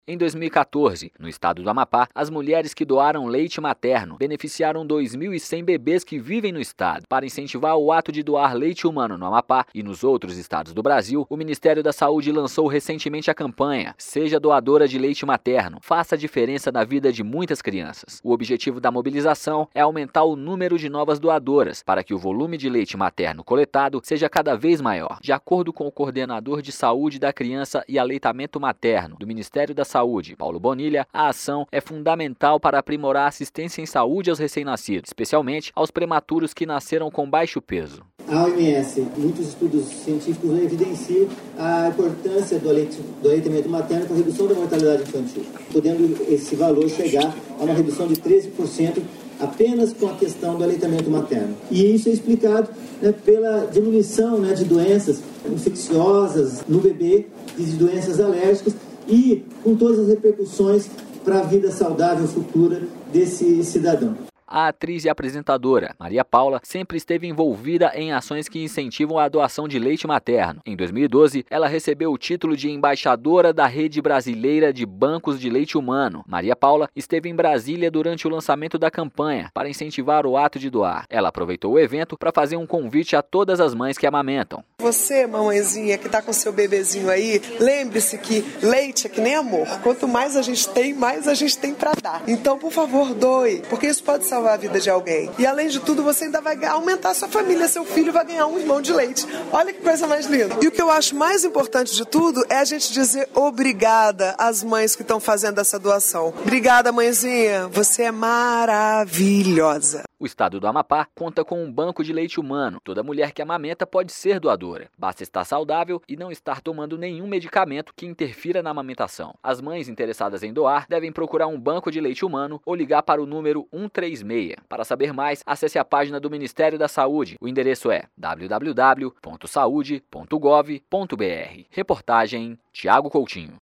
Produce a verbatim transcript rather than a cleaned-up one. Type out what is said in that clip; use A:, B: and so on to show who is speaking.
A: Em dois mil e quatorze, no estado do Amapá, as mulheres que doaram leite materno beneficiaram dois mil e cem bebês que vivem no estado. Para incentivar o ato de doar leite humano no Amapá e nos outros estados do Brasil, o Ministério da Saúde lançou recentemente a campanha Seja Doadora de Leite Materno, faça a diferença na vida de muitas crianças. O objetivo da mobilização é aumentar o número de novas doadoras, para que o volume de leite materno coletado seja cada vez maior. De acordo com o coordenador de saúde da criança e aleitamento materno do Ministério da Saúde, Paulo Bonilha, a ação é fundamental para aprimorar a assistência em saúde aos recém-nascidos, especialmente aos prematuros que nasceram com baixo peso.
B: A O M S, muitos estudos científicos evidenciam a importância do, leite, do aleitamento materno para a redução da mortalidade infantil, podendo esse valor chegar a uma redução de treze por cento apenas com a questão do aleitamento materno. E isso é explicado, né, pela diminuição, né, de doenças infecciosas no bebê, de doenças alérgicas, e com todas as repercussões para a vida saudável futura desse cidadão.
A: A atriz e apresentadora Maria Paula sempre esteve envolvida em ações que incentivam a doação de leite materno. Em dois mil e doze, ela recebeu o título de embaixadora da Rede Brasileira de Bancos de Leite Humano. Maria Paula esteve em Brasília durante o lançamento da campanha para incentivar o ato de doar. Ela aproveitou o evento para fazer um convite a todas as mães que amamentam.
C: Você, mamãezinha, que está com seu bebezinho aí, lembre-se que leite é que nem amor. Quanto mais a gente tem, mais a gente tem para dar. Então, por favor, doe, porque isso pode salvar a vida de alguém. E além de tudo, você ainda vai aumentar a sua família, seu filho vai ganhar um irmão de leite. Olha que coisa mais linda. E o que eu acho mais importante de tudo é a gente dizer obrigada às mães que estão fazendo essa doação. Obrigada, mãezinha, você é maravilhosa.
A: O estado do Amapá conta com um banco de leite humano. Toda mulher que amamenta pode ser doadora. Basta estar saudável e não estar tomando nenhum medicamento que interfira na amamentação. As mães interessadas em doar devem procurar um banco de leite humano ou ligar para o número um três seis. Para saber mais, acesse a página do Ministério da Saúde. O endereço é w w w ponto saude ponto gov ponto b r. Reportagem Tiago Coutinho.